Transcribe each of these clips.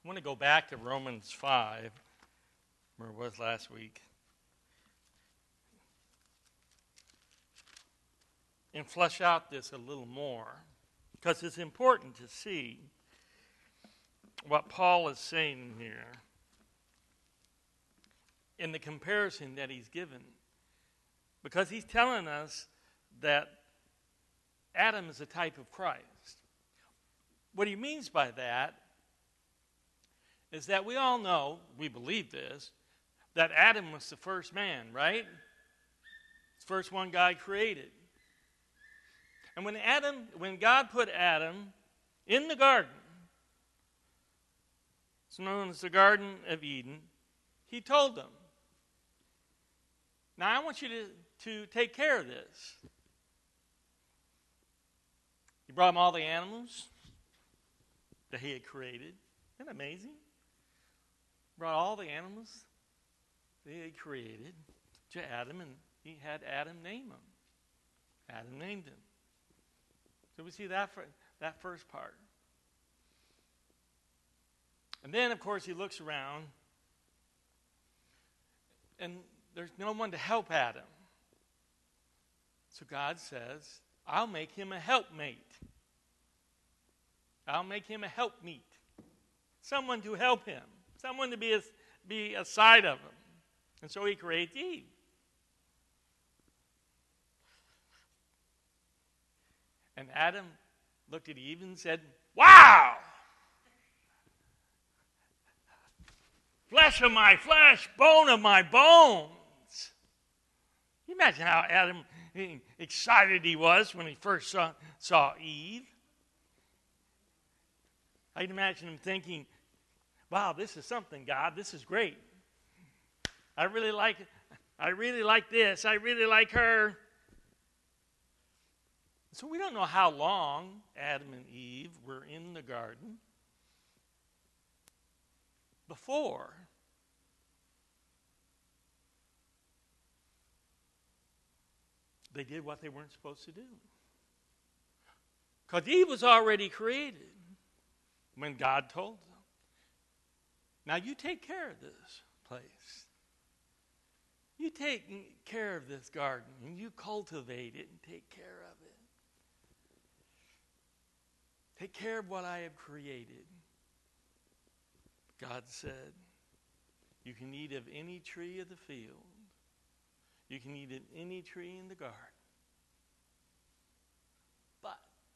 want to go back to Romans 5, where it was last week, and flesh out this a little more, because it's important to see what Paul is saying here in the comparison that he's given. Because he's telling us that Adam is a type of Christ. What he means by that is that we all know, we believe this, that Adam was the first man, right? It's the first one God created. And when God put Adam in the garden, it's known as the Garden of Eden, he told them, now I want you to take care of this. He brought him all the animals that he had created. Isn't that amazing? Brought all the animals that he had created to Adam, and he had Adam name them. Adam named him. So we see that first part. And then, of course, he looks around, and there's no one to help Adam. So God says, I'll make him a helpmate. I'll make him a helpmeet. Someone to help him. Someone to be aside of him. And so he creates Eve. And Adam looked at Eve and said, wow! Flesh of my flesh, bone of my bones. Can you imagine how Adam excited he was when he first saw Eve? I can imagine him thinking, wow, this is something, God. This is great. I really like this. I really like her. So we don't know how long Adam and Eve were in the garden before they did what they weren't supposed to do. Because Eve was already created when God told them, now you take care of this place. You take care of this garden, and you cultivate it and take care of it. Take care of what I have created. God said, you can eat of any tree of the field. You can eat of any tree in the garden. But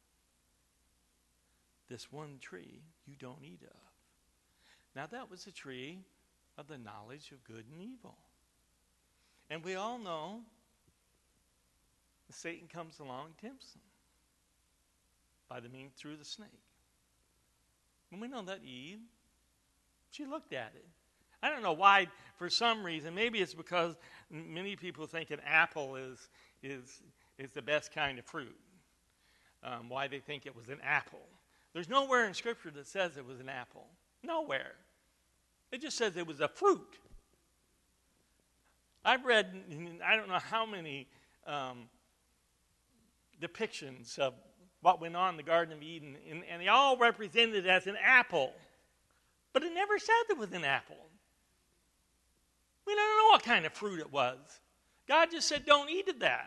this one tree you don't eat of. Now that was the tree of the knowledge of good and evil. And we all know that Satan comes along and tempts them through the snake. And we know that Eve, she looked at it. I don't know why, for some reason, maybe it's because many people think an apple is the best kind of fruit. Why they think it was an apple. There's nowhere in Scripture that says it was an apple. Nowhere. It just says it was a fruit. I've read, I don't know how many depictions of what went on in the Garden of Eden, and they all represented it as an apple. But it never said it was an apple. We don't know what kind of fruit it was. God just said, don't eat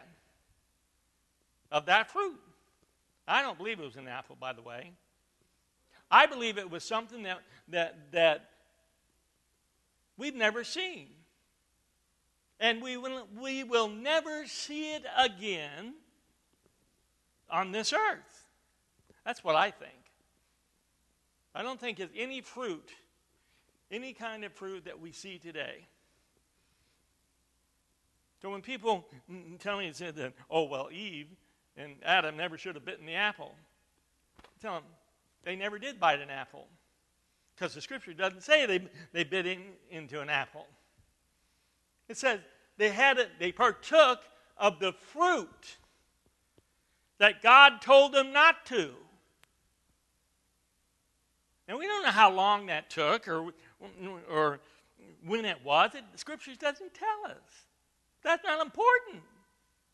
of that fruit. I don't believe it was an apple, by the way. I believe it was something that we've never seen. And we will never see it again on this earth. That's what I think. I don't think there's any fruit, any kind of fruit that we see today. So when people tell me that, oh, well, Eve and Adam never should have bitten the apple, I tell them they never did bite an apple. Because the Scripture doesn't say they bit into an apple. It says they partook of the fruit that God told them not to. And we don't know how long that took or when it was. The Scripture doesn't tell us. That's not important.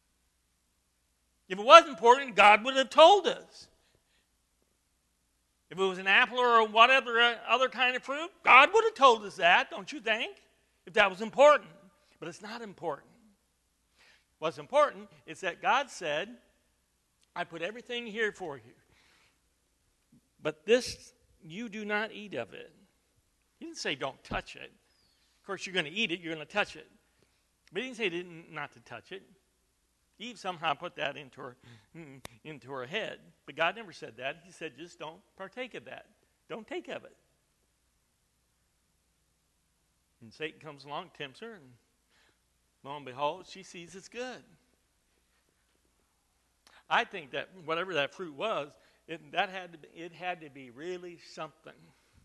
If it was important, God would have told us. If it was an apple or whatever other kind of fruit, God would have told us that, don't you think? If that was important. But it's not important. What's important is that God said, I put everything here for you. But this, you do not eat of it. He didn't say don't touch it. Of course, you're going to eat it, you're going to touch it. But he didn't say not to touch it. Eve somehow put that into her head. But God never said that. He said, just don't partake of that. Don't take of it. And Satan comes along, tempts her, and lo and behold, she sees it's good. I think that whatever that fruit was, it had to be really something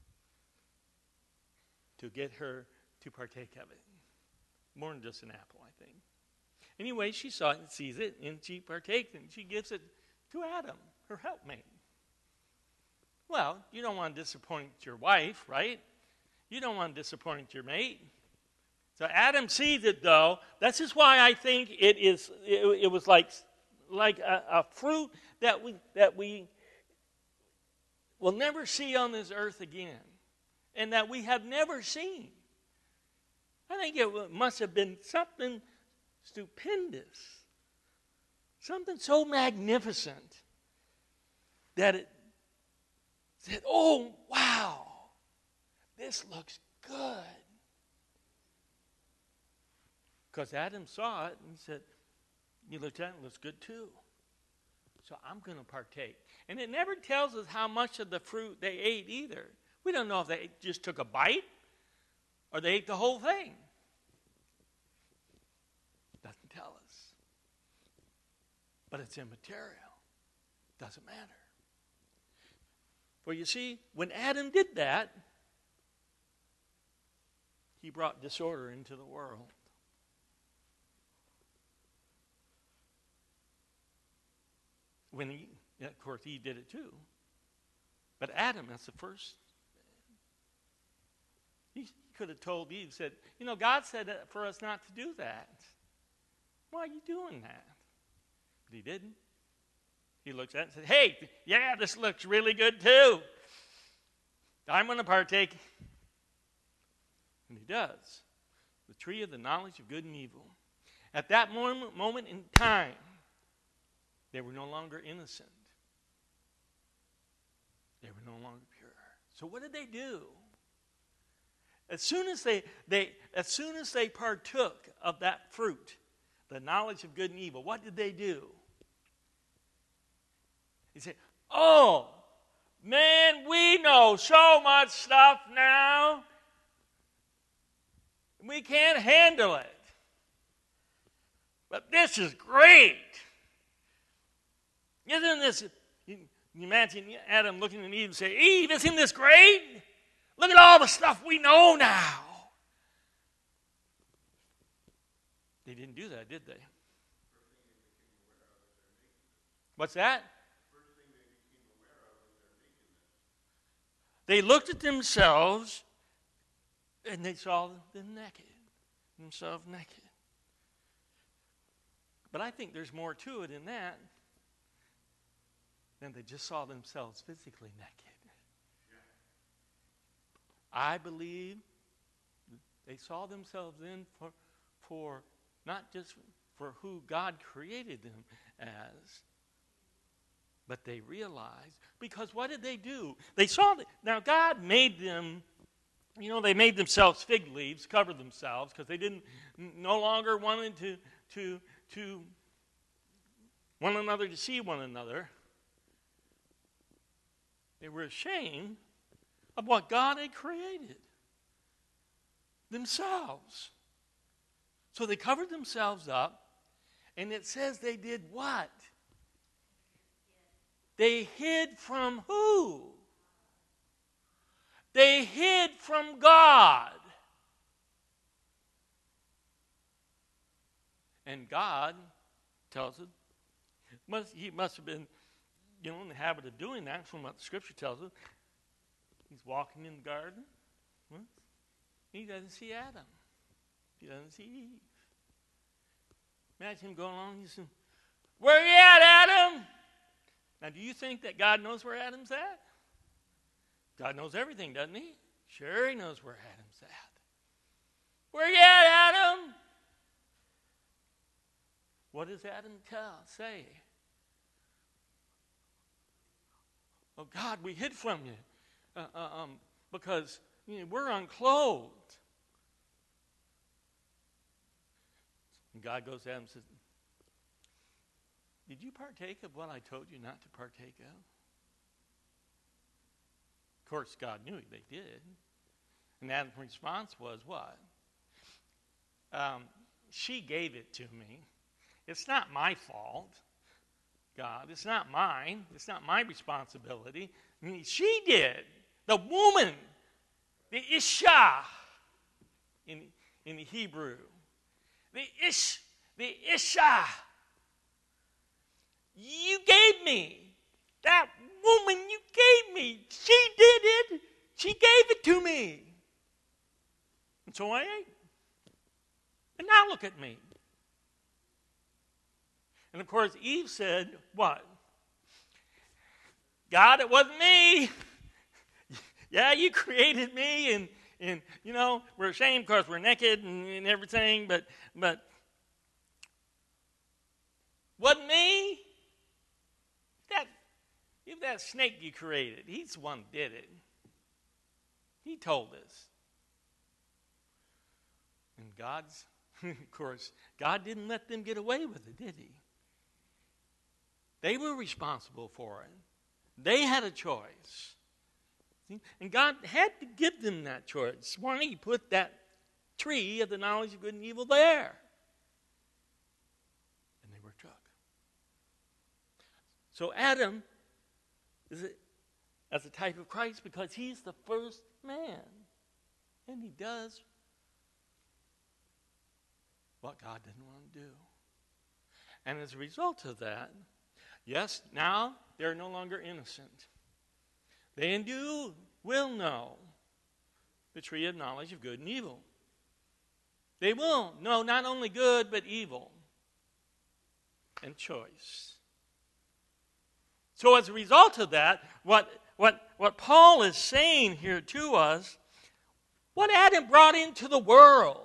to get her to partake of it. More than just an apple, I think. Anyway, she saw it and sees it, and she partakes, and she gives it to Adam, her helpmate. Well, you don't want to disappoint your wife, right? You don't want to disappoint your mate. So Adam sees it, though. That's just why I think it was like a fruit that we will never see on this earth again, and that we have never seen. I think it must have been something stupendous, something so magnificent that it said, oh, wow, this looks good. Because Adam saw it and said, you looked at it, it looks good too. So I'm going to partake. And it never tells us how much of the fruit they ate either. We don't know if they just took a bite or they ate the whole thing. Doesn't tell us. But it's immaterial. Doesn't matter. For you see, when Adam did that, he brought disorder into the world. When of course, Eve did it too. But Adam, that's the first. He could have told Eve, said, God said for us not to do that. Why are you doing that? But he didn't. He looks at it and said, hey, yeah, this looks really good too. I'm going to partake. And he does. The tree of the knowledge of good and evil. At that moment in time, they were no longer innocent. They were no longer pure. So what did they do? As soon as they partook of that fruit, the knowledge of good and evil, what did they do? He said, oh, man, we know so much stuff now. We can't handle it. But this is great. Isn't this, you imagine Adam looking at Eve and say, Eve, isn't this great? Look at all the stuff we know now. They didn't do that, did they? What's that? They looked at themselves and they saw them naked, themselves naked. But I think there's more to it in that than they just saw themselves physically naked. I believe they saw themselves in for not just for who God created them as, but they realized, because what did they do? They saw that, now God made them, they made themselves fig leaves, covered themselves, because they no longer wanted to one another to see one another. They were ashamed of what God had created themselves. So they covered themselves up, and it says they did what? They hid from who? They hid from God. And God tells us, he must have been, in the habit of doing that from what the Scripture tells us. He's walking in the garden. He doesn't see Adam. He doesn't see Eve. Imagine him going along and he's saying, where are you at, Adam? Now, do you think that God knows where Adam's at? God knows everything, doesn't he? Sure, he knows where Adam's at. Where you at, Adam? What does Adam say? Oh, God, we hid from you because we're unclothed. And God goes to Adam and says, did you partake of what I told you not to partake of? Of course, God knew they did. And Adam's response was what? She gave it to me. It's not my fault, God. It's not mine. It's not my responsibility. She did. The woman, the Isha in the Hebrew. The Isha. You gave me. That woman you gave me. She did it. She gave it to me. And so I ate. And now look at me. And of course, Eve said, what? God, it wasn't me. Yeah, you created me, and we're ashamed because we're naked and everything, but wasn't me. That snake you created, he's the one who did it. He told us. And of course, God didn't let them get away with it, did he? They were responsible for it. They had a choice. And God had to give them that choice. Why? He put that tree of the knowledge of good and evil there. And they were took. So Adam is as a type of Christ because he's the first man. And he does what God didn't want to do. And as a result of that, yes, now they're no longer innocent. They will know the tree of knowledge of good and evil. They will know not only good, but evil and choice. So as a result of that, what Paul is saying here to us, what Adam brought into the world,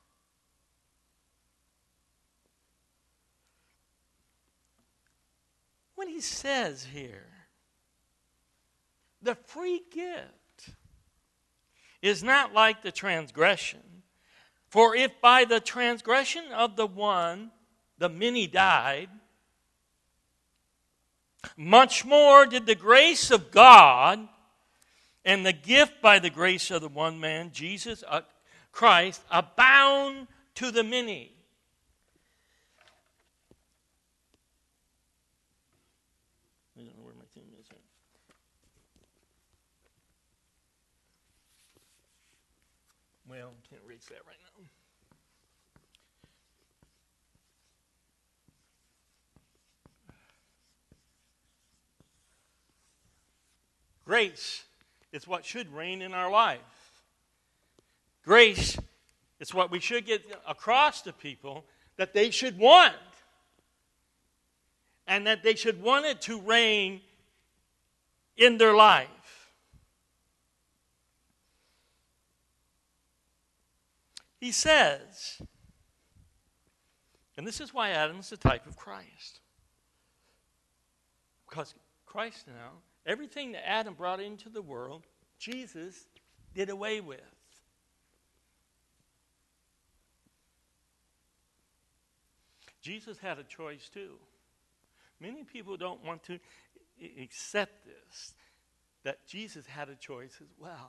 what he says here, the free gift is not like the transgression. For if by the transgression of the one the many died, much more did the grace of God and the gift by the grace of the one man, Jesus Christ, abound to the many. I don't know where my thing is. Well, can't reach that right now. Grace is what should reign in our life. Grace is what we should get across to people that they should want. And that they should want it to reign in their life. He says, and this is why Adam is the type of Christ. Because Christ now, everything that Adam brought into the world, Jesus did away with. Jesus had a choice too. Many people don't want to accept this, that Jesus had a choice as well.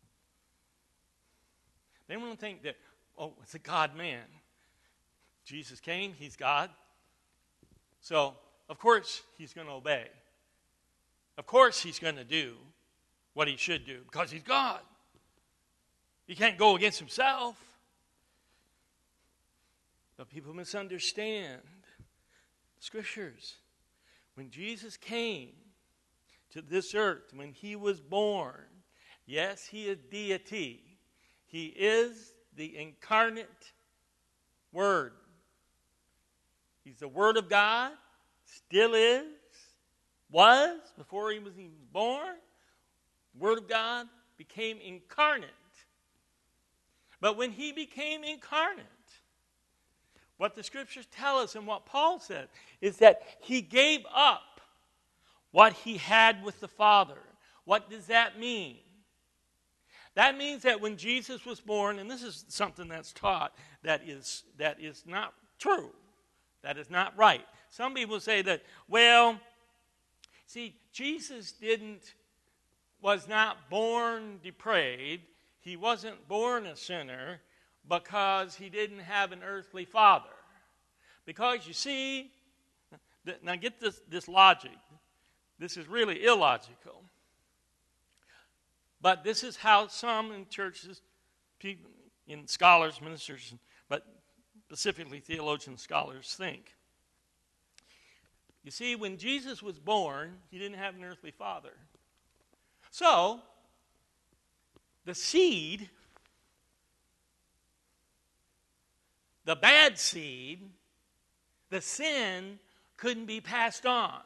They want to think that, it's a God-man. Jesus came, he's God. So, of course, he's going to obey. Of course, he's going to do what he should do because he's God. He can't go against himself. But people misunderstand Scriptures. When Jesus came to this earth, when he was born, yes, he is deity. He is the incarnate Word. He's the Word of God, still is, was before he was even born, Word of God, became incarnate. But when he became incarnate, what the scriptures tell us and what Paul said is that he gave up what he had with the Father. What does that mean? That means that when Jesus was born, and this is something that's taught that is not true, that is not right. Some people say that, well, see, Jesus was not born depraved. He wasn't born a sinner because he didn't have an earthly father. Because you see, now get this logic. This is really illogical. But this is how some in churches, people, in scholars, ministers, but specifically theologians, scholars think. You see, when Jesus was born, he didn't have an earthly father. So, the seed, the bad seed, the sin, couldn't be passed on.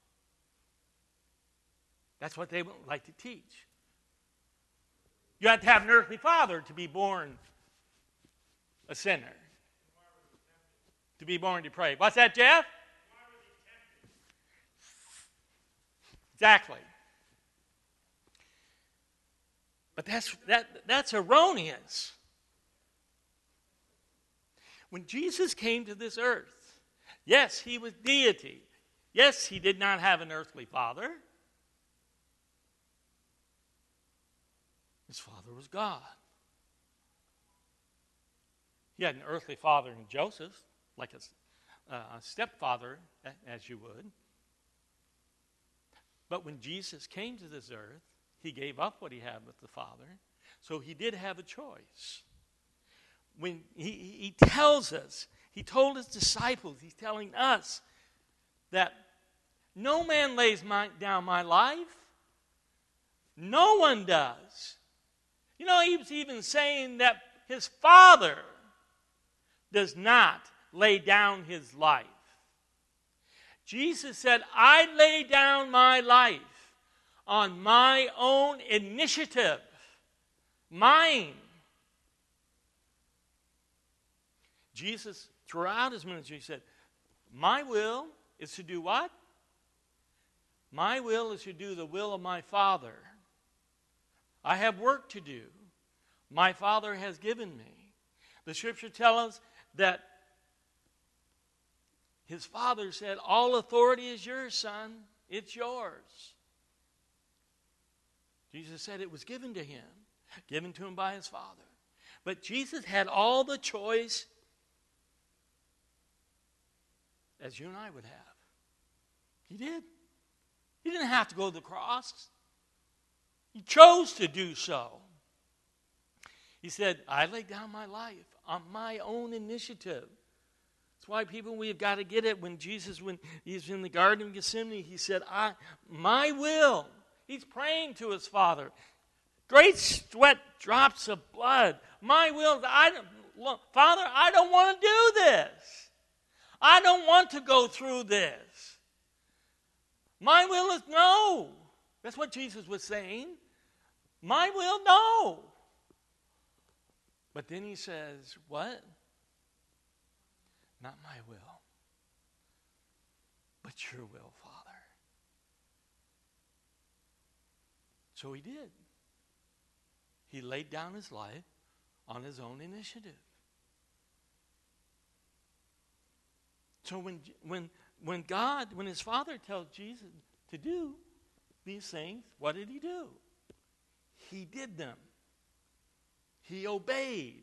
That's what they would like to teach. You have to have an earthly father to be born a sinner. To be born depraved. What's that, Jeff? Exactly. But that's erroneous. When Jesus came to this earth, yes, he was deity. Yes, he did not have an earthly father. His father was God. He had an earthly father in Joseph, like a stepfather, as you would. But when Jesus came to this earth, he gave up what he had with the Father. So he did have a choice. When he tells us, he told his disciples, he's telling us that no man lays down my life. No one does. You know, he was even saying that his Father does not lay down his life. Jesus said, I lay down my life on my own initiative. Mine. Jesus, throughout his ministry, said, my will is to do what? My will is to do the will of my Father. I have work to do. My Father has given me. The scripture tells us that his Father said, all authority is yours, son. It's yours. Jesus said it was given to him. Given to him by his Father. But Jesus had all the choice as you and I would have. He did. He didn't have to go to the cross. He chose to do so. He said, I lay down my life on my own initiative. That's why we've got to get it. When Jesus, when he's in the Garden of Gethsemane, he said, my will. He's praying to his Father. Great sweat drops of blood. My will. Father, I don't want to do this. I don't want to go through this. My will is no. That's what Jesus was saying. My will, no. But then he says, what? Not my will, but your will, Father. So he did. He laid down his life on his own initiative. So when his Father tells Jesus to do these things, what did he do? He did them. He obeyed.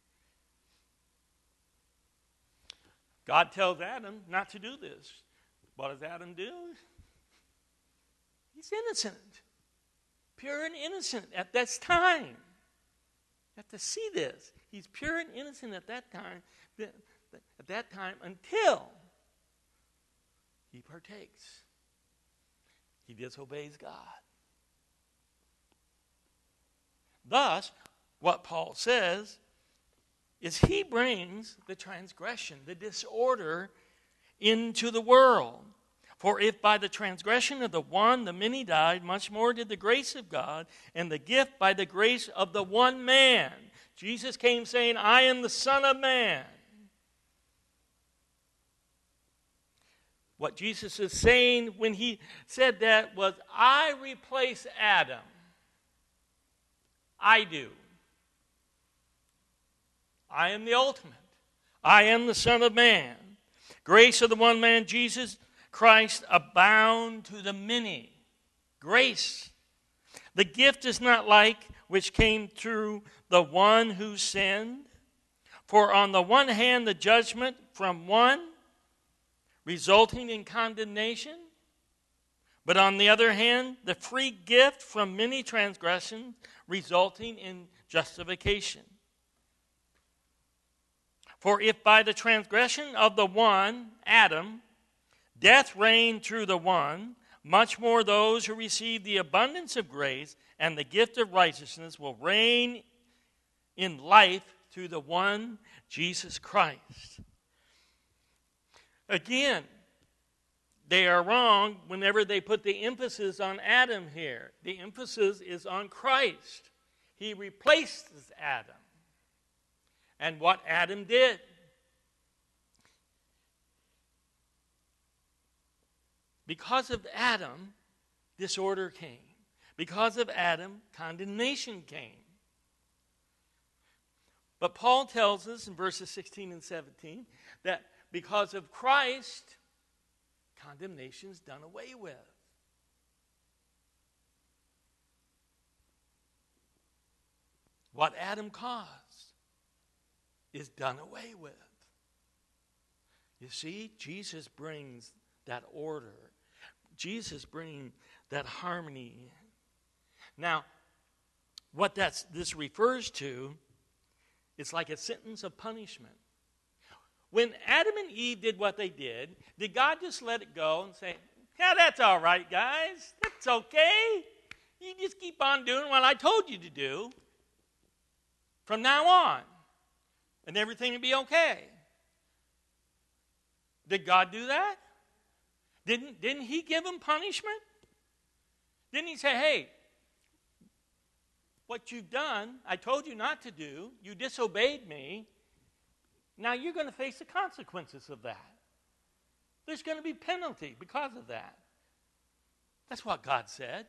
God tells Adam not to do this. What does Adam do? He's innocent. Pure and innocent at this time. You have to see this. He's pure and innocent at that time. At that time until he partakes. He disobeys God. Thus, what Paul says is he brings the transgression, the disorder into the world. For if by the transgression of the one the many died, much more did the grace of God and the gift by the grace of the one man. Jesus came saying, I am the Son of Man. What Jesus is saying when he said that was, I replace Adam. I do. I am the ultimate. I am the Son of Man. Grace of the one man, Jesus Christ, abound to the many. Grace. The gift is not like which came through the one who sinned. For on the one hand, the judgment from one, resulting in condemnation. But on the other hand, the free gift from many transgressions, resulting in justification. For if by the transgression of the one, Adam, death reigned through the one, much more those who receive the abundance of grace and the gift of righteousness will reign in life through the one, Jesus Christ. Again, they are wrong whenever they put the emphasis on Adam here. The emphasis is on Christ. He replaces Adam. And what Adam did. Because of Adam, disorder came. Because of Adam, condemnation came. But Paul tells us in verses 16 and 17 that because of Christ, condemnation is done away with. What Adam caused is done away with. You see, Jesus brings that order. Jesus brings that harmony. Now, what this refers to is like a sentence of punishment. When Adam and Eve did what they did God just let it go and say, yeah, that's all right, guys. That's okay. You just keep on doing what I told you to do from now on, and everything will be okay? Did God do that? Didn't he give them punishment? Didn't he say, hey, what you've done, I told you not to do. You disobeyed me. Now you're going to face the consequences of that. There's going to be penalty because of that. That's what God said.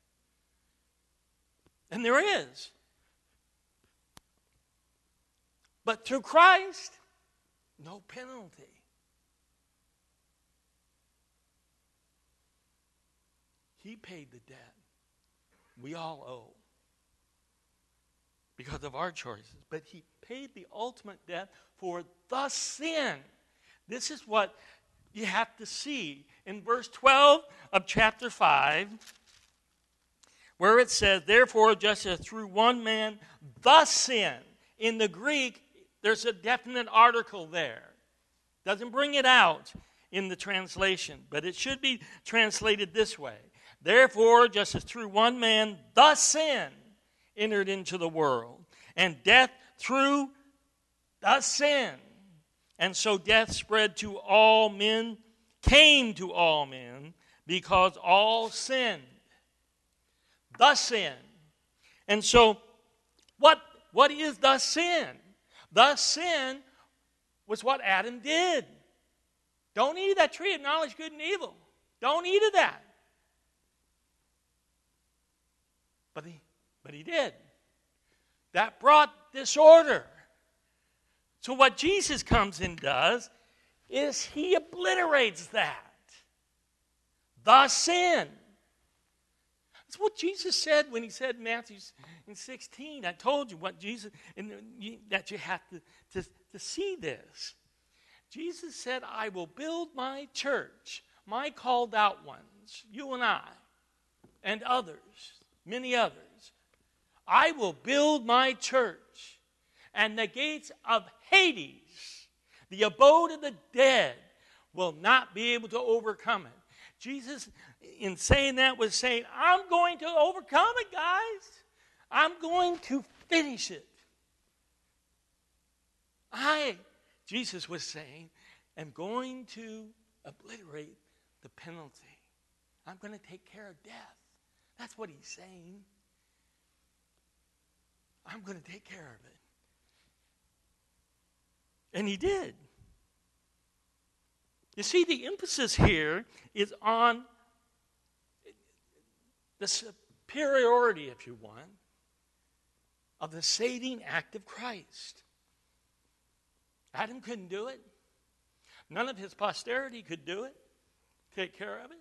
And there is. But through Christ, no penalty. He paid the debt we all owe because of our choices. But he paid the ultimate debt for the sin. This is what you have to see in verse 12 of chapter 5, where it says, therefore, just as through one man, the sin. In the Greek, there's a definite article there. Doesn't bring it out in the translation, but it should be translated this way. Therefore, just as through one man, the sin entered into the world, and death through the sin. And so death spread to all men, came to all men, because all sinned. The sin. And so, what is the sin? The sin was what Adam did. Don't eat of that tree of knowledge, good and evil. Don't eat of that. But he did. That brought disorder. So what Jesus comes and does is he obliterates that. The sin. That's what Jesus said when he said in Matthew 16, I told you what Jesus, that you have to see this. Jesus said, I will build my church, my called out ones, you and I, and others, many others. I will build my church, and the gates of Hades, the abode of the dead, will not be able to overcome it. Jesus, in saying that, was saying, I'm going to overcome it, guys. I'm going to finish it. Jesus was saying, am going to obliterate the penalty. I'm going to take care of death. That's what he's saying. I'm going to take care of it. And he did. You see, the emphasis here is on the superiority, if you want, of the saving act of Christ. Adam couldn't do it. None of his posterity could do it, take care of it.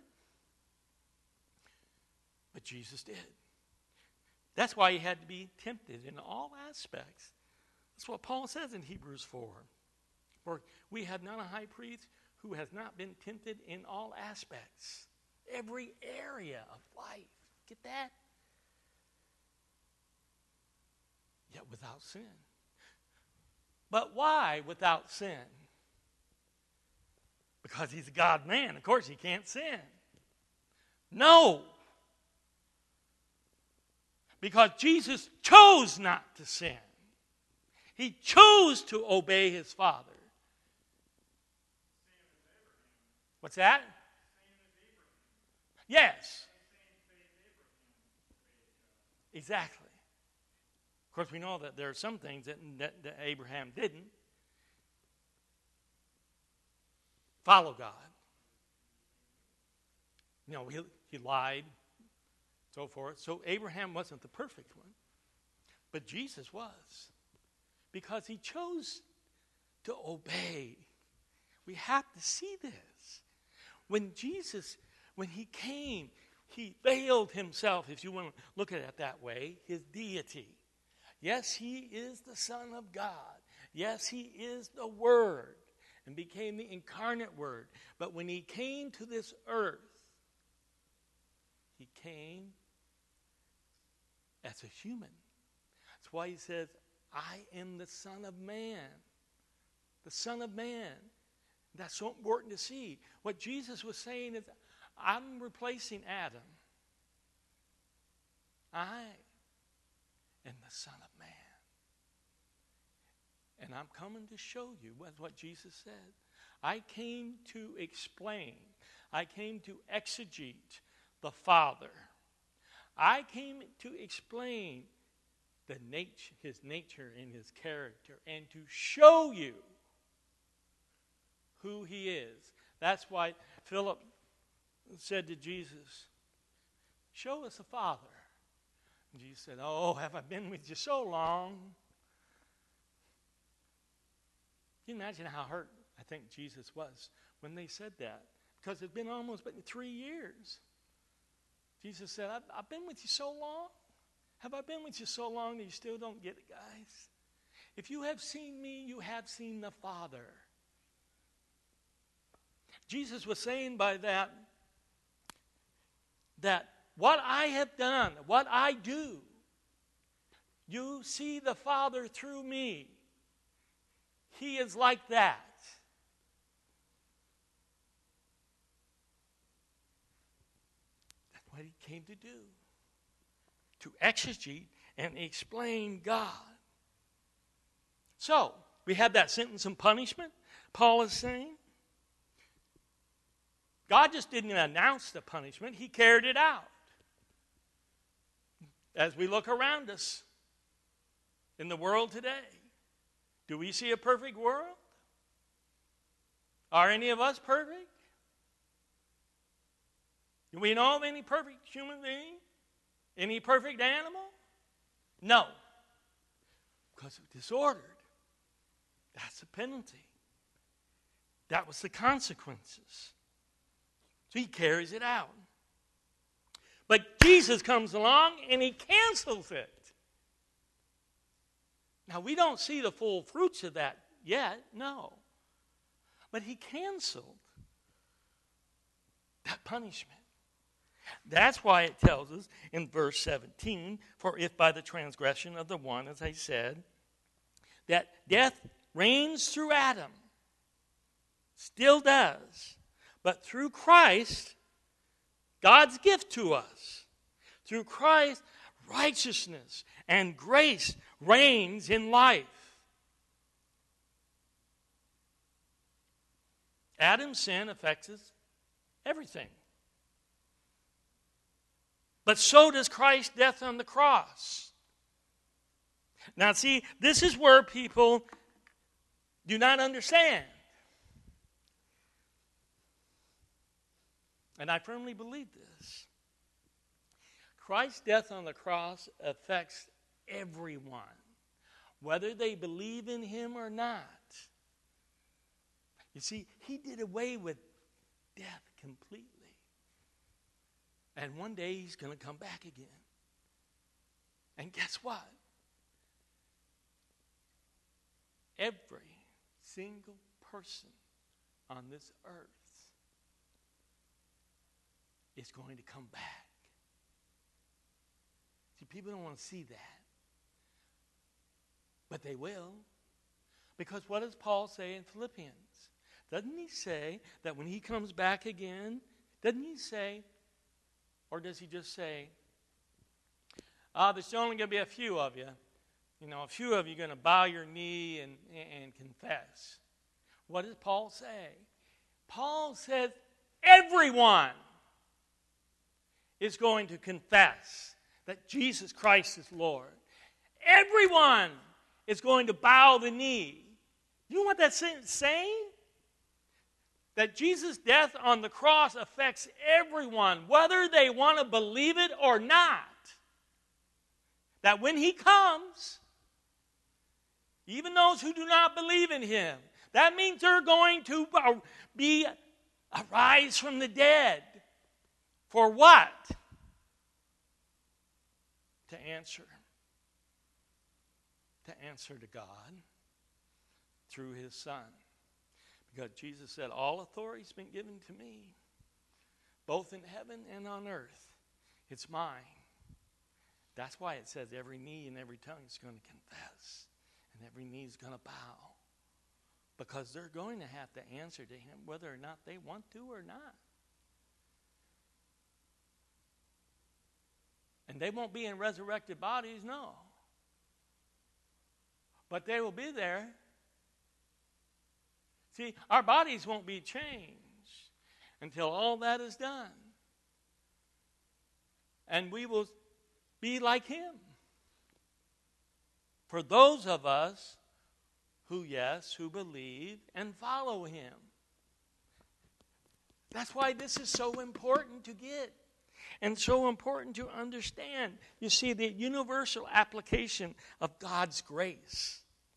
But Jesus did. That's why he had to be tempted in all aspects. That's what Paul says in Hebrews 4. For we have not a high priest who has not been tempted in all aspects. Every area of life. Get that? Yet without sin. But why without sin? Because he's a God-man. Of course he can't sin. No. Because Jesus chose not to sin. He chose to obey his Father. What's that? Yes. Exactly. Of course, we know that there are some things that Abraham didn't. Follow God. You know, he lied, so forth. So Abraham wasn't the perfect one. But Jesus was. Because he chose to obey. We have to see this. When he came, he veiled himself, if you want to look at it that way, his deity. Yes, he is the Son of God. Yes, he is the Word and became the incarnate Word. But when he came to this earth, he came as a human. That's why he says, I am the Son of Man. The Son of Man. That's so important to see. What Jesus was saying is, I'm replacing Adam. I am the Son of Man. And I'm coming to show you what Jesus said. I came to explain. I came to exegete the Father. I came to explain his nature and his character, and to show you who he is. That's why Philip said to Jesus, show us the Father. And Jesus said, oh, have I been with you so long? Can you imagine how hurt I think Jesus was when they said that? Because it's been almost 3 years. Jesus said, I've been with you so long. Have I been with you so long that you still don't get it, guys? If you have seen me, you have seen the Father. Jesus was saying by that what I have done, what I do, you see the Father through me. He is like that. That's what he came to do. To exegete and explain God. So, we have that sentence and punishment, Paul is saying. God just didn't announce the punishment, he carried it out. As we look around us in the world today, do we see a perfect world? Are any of us perfect? Do we know of any perfect human being? Any perfect animal? No. Because of disordered. That's the penalty. That was the consequences. So he carries it out. But Jesus comes along and he cancels it. Now, we don't see the full fruits of that yet, no. But he canceled that punishment. That's why it tells us in verse 17, for if by the transgression of the one, as I said, that death reigns through Adam, still does, but through Christ, God's gift to us, through Christ, righteousness and grace reigns in life. Adam's sin affects us Everything. But so does Christ's death on the cross. Now see, this is where people do not understand. And I firmly believe this. Christ's death on the cross affects everyone, whether they believe in him or not. You see, he did away with death completely. And one day he's going to come back again. And guess what? Every single person on this earth is going to come back. See, people don't want to see that. But they will. Because what does Paul say in Philippians? Doesn't he say that when he comes back again, doesn't he say, or does he just say, there's only going to be a few of you. You know, a few of you are going to bow your knee and confess. What does Paul say? Paul says everyone is going to confess that Jesus Christ is Lord. Everyone is going to bow the knee. You know what that's saying? That Jesus' death on the cross affects everyone, whether they want to believe it or not. That when he comes, even those who do not believe in him, that means they're going to be arise from the dead. For what? To answer to God through his Son. Because Jesus said, all authority has been given to me, both in heaven and on earth. It's mine. That's why it says every knee and every tongue is going to confess. And every knee is going to bow. Because they're going to have to answer to him whether or not they want to or not. And they won't be in resurrected bodies, no. But they will be there. See, our bodies won't be changed until all that is done. And we will be like him. For those of us who believe and follow him. That's why this is so important to get and so important to understand. You see, the universal application of God's grace.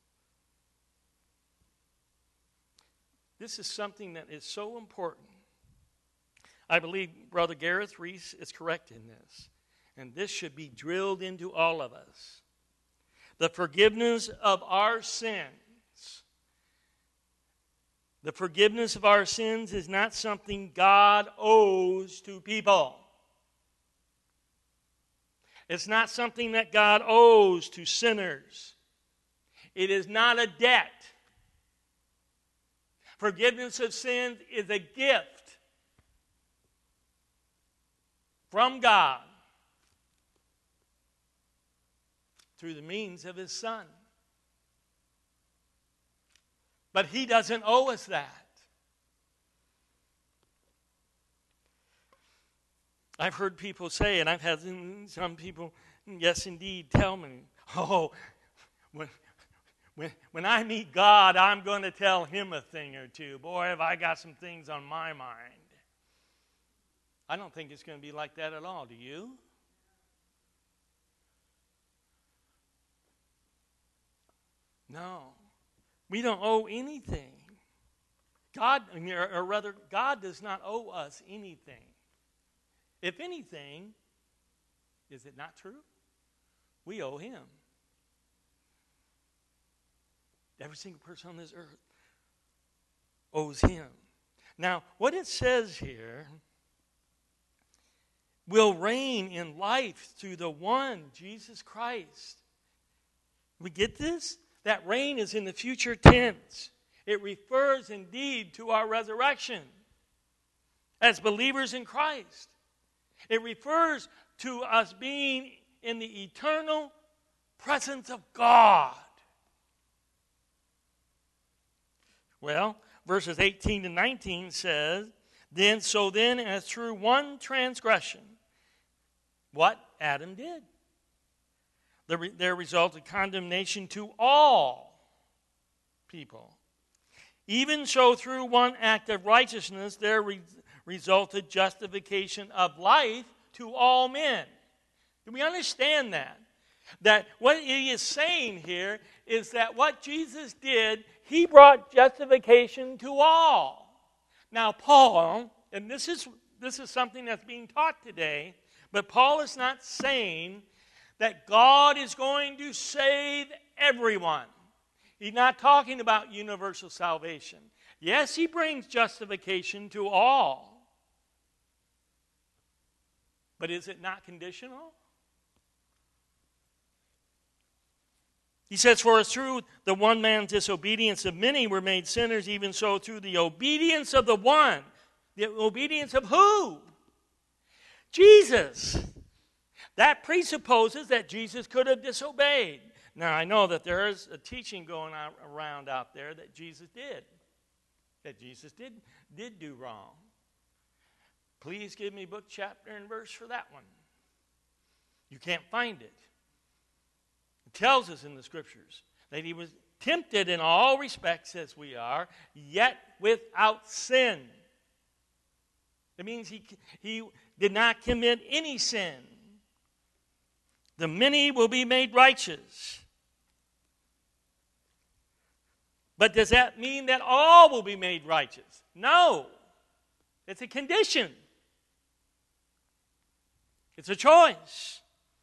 This is something that is so important. I believe Brother Gareth Reese is correct in this. And this should be drilled into all of us. The forgiveness of our sins. The forgiveness of our sins is not something God owes to people. It's not something that God owes to sinners. It is not a debt. Forgiveness of sins is a gift from God through the means of his Son. But he doesn't owe us that. I've heard people say, and I've had some people, yes indeed, tell me, when I meet God, I'm going to tell him a thing or two. Boy, have I got some things on my mind. I don't think it's going to be like that at all, do you? No. We don't owe anything. God does not owe us anything. If anything, is it not true? We owe him. Every single person on this earth owes him. Now, what it says here, will reign in life through the one, Jesus Christ. We get this? That reign is in the future tense. It refers indeed to our resurrection as believers in Christ. It refers to us being in the eternal presence of God. Well, verses 18 to 19 says, Then, as through one transgression, what Adam did, there resulted condemnation to all people. Even so, through one act of righteousness, there resulted justification of life to all men. Do we understand that? That what he is saying here is that what Jesus did, he brought justification to all. Now, Paul, and this is something that's being taught today, but Paul is not saying that God is going to save everyone. He's not talking about universal salvation. Yes, he brings justification to all. But is it not conditional? He says, for as through the one man's disobedience of many were made sinners, even so through the obedience of the one. The obedience of who? Jesus. That presupposes that Jesus could have disobeyed. Now, I know that there is a teaching going on around out there that Jesus did. That Jesus did do wrong. Please give me book, chapter, and verse for that one. You can't find it. It tells us in the Scriptures that he was tempted in all respects as we are, yet without sin. That means he did not commit any sin. The many will be made righteous. But does that mean that all will be made righteous? No. It's a condition. It's a choice.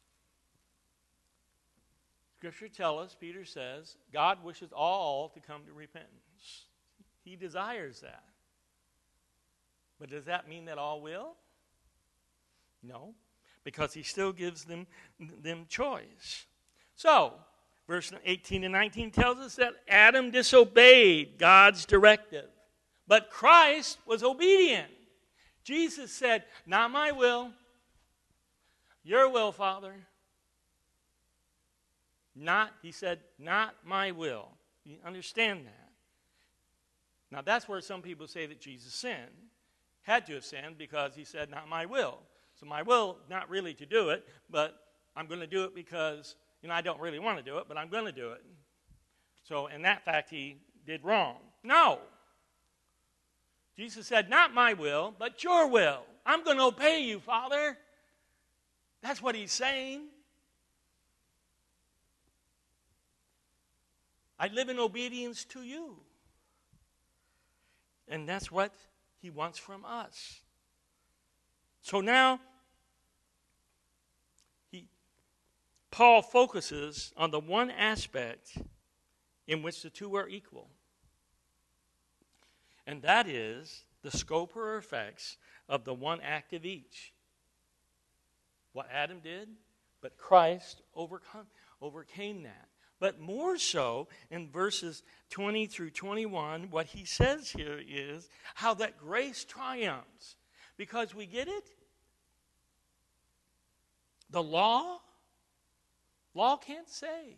Scripture tells us, Peter says, God wishes all to come to repentance. He desires that. But does that mean that all will? No, because he still gives them choice. So, verse 18 and 19 tells us that Adam disobeyed God's directive, but Christ was obedient. Jesus said, not my will, your will, Father. He said, not my will. You understand that? Now, that's where some people say that Jesus sinned. Had to have sinned because he said, not my will. So my will, not really to do it, but I'm going to do it because, I don't really want to do it, but I'm going to do it. So in that fact, he did wrong. No. Jesus said, not my will, but your will. I'm going to obey you, Father. That's what he's saying. I live in obedience to you. And that's what he wants from us. So now, Paul focuses on the one aspect in which the two are equal. And that is the scope or effects of the one act of each. What Adam did, but Christ overcame that. But more so, in verses 20 through 21, what he says here is how that grace triumphs. Because we get it? The law can't save.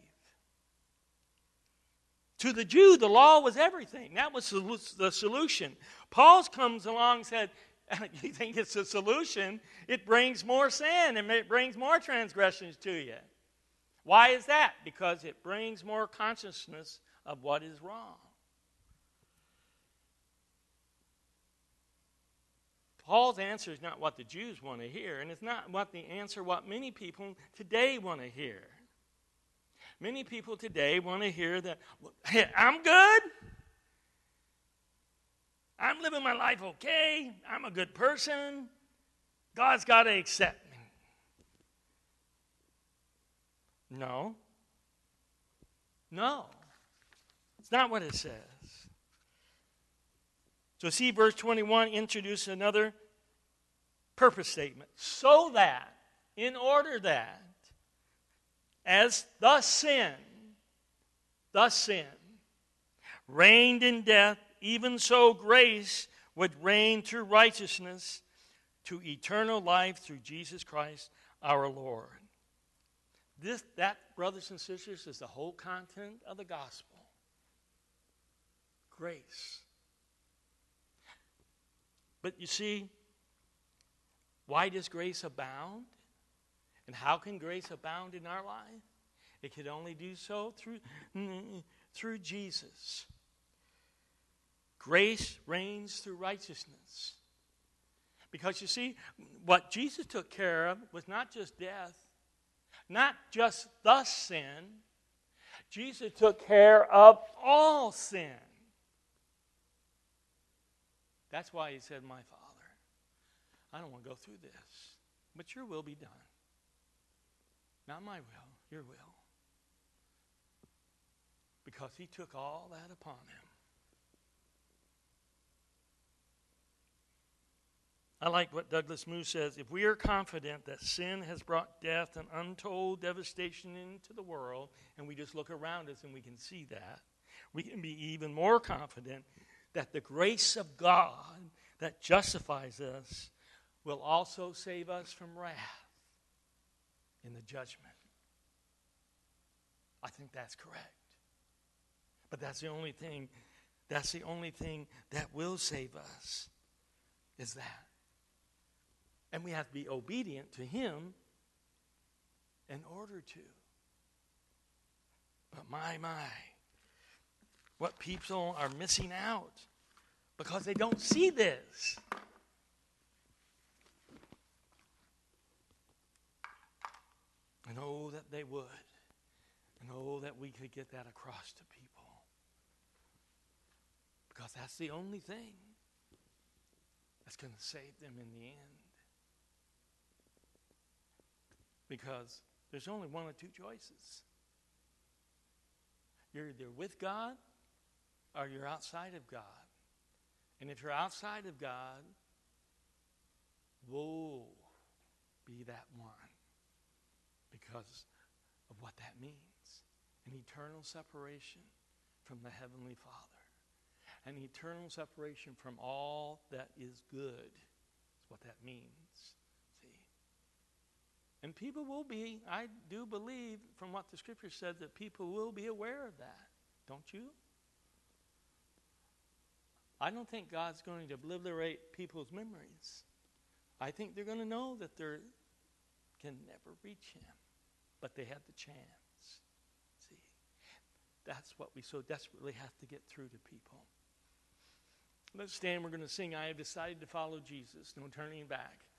To the Jew, the law was everything. That was the solution. Paul comes along and said, you think it's a solution? It brings more sin and it brings more transgressions to you. Why is that? Because it brings more consciousness of what is wrong. Paul's answer is not what the Jews want to hear, and it's not what many people today want to hear. Many people today want to hear that, hey, I'm good. I'm living my life okay. I'm a good person. God's got to accept me. No. It's not what it says. So see, verse 21 introduces another purpose statement. So that, in order that, as the sin reigned in death, even so grace would reign through righteousness to eternal life through Jesus Christ our Lord. That, brothers and sisters, is the whole content of the gospel. Grace. But you see, why does grace abound? And how can grace abound in our life? It can only do so through Jesus. Grace reigns through righteousness. Because you see, what Jesus took care of was not just death, not just the sin. Jesus took care of all sin. That's why he said, my Father, I don't want to go through this, but your will be done. Not my will, your will. Because he took all that upon him. I like what Douglas Moo says. If we are confident that sin has brought death and untold devastation into the world, and we just look around us and we can see that, we can be even more confident that the grace of God that justifies us will also save us from wrath in the judgment. I think that's correct. But that's the only thing that will save us, is that. And we have to be obedient to him in order to. But my, what people are missing out because they don't see this. And oh, that they would. And oh, that we could get that across to people. Because that's the only thing that's going to save them in the end. Because there's only one or two choices. You're either with God or you're outside of God. And if you're outside of God, woe be that one. Because of what that means. An eternal separation from the Heavenly Father. An eternal separation from all that is good. That's what that means. See? And people will be, I do believe from what the Scripture said, that people will be aware of that. Don't you? I don't think God's going to obliterate people's memories. I think they're going to know that they can never reach him. But they had the chance. See? That's what we so desperately have to get through to people. Let's stand. We're going to sing, I have decided to follow Jesus. No turning back.